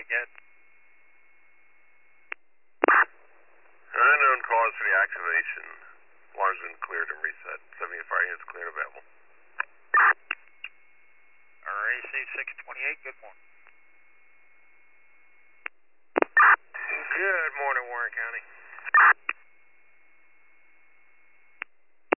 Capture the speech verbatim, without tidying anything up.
twenty-eight, get. Unknown cause for the activation. Alarm's been cleared and reset. seventy fire units clear and available. R A C six twenty-eight, good morning.